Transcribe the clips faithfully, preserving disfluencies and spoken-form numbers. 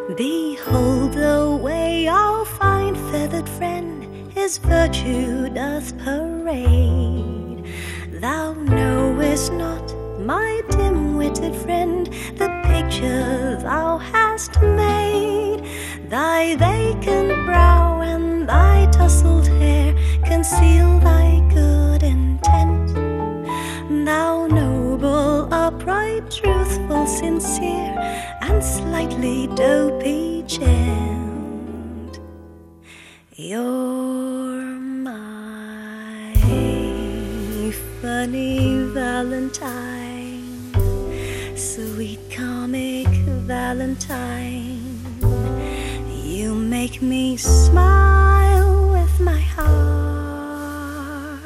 Behold the way our fine feathered friend his virtue doth parade. Thou knowest not, my dim-witted friend, the picture thou hast made. Thy vacant brow and thy tousled hair conceal thy good intent. Thou noble, upright, truthful, sincere, and slightly dopey gent, you're my funny Valentine, sweet comic Valentine. You make me smile with my heart.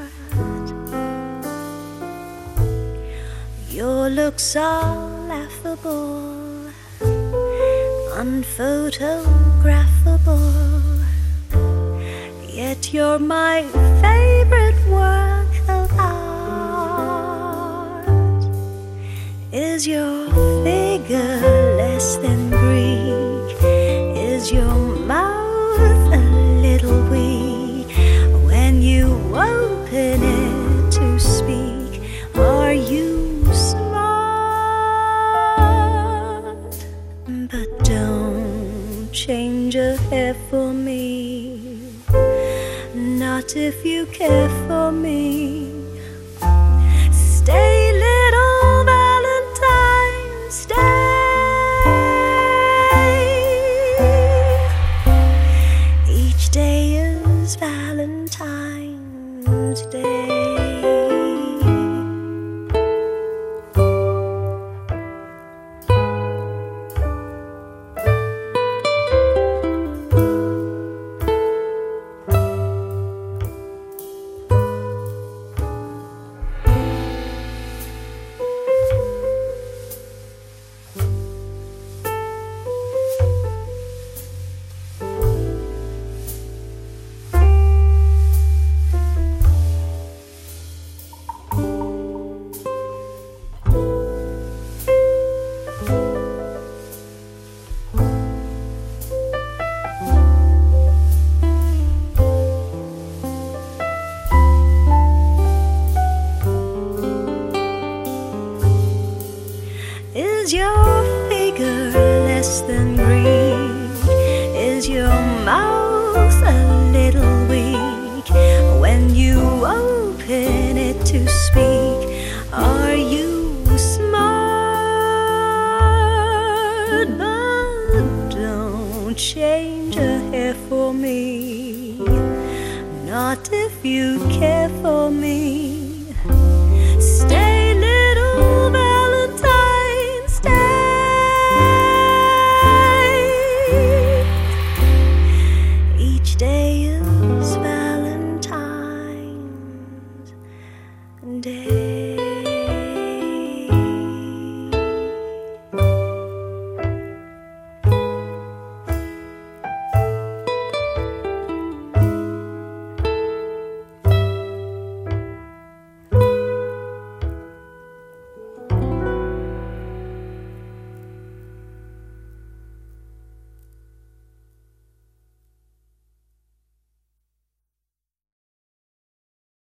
Your looks are laughable, unphotographable, yet you're my favorite work of art. Is your figure less than Greek? Is your mouth a little weak? When you open it to speak, are you smart? But don't change a hair for me, not if you care for me. Stay, little Valentine, stay. Each day is Valentine's Day. Is your figure less than Greek? Is your mouth a little weak? When you open it to speak, are you smart? But don't change a hair for me, not if you care for me.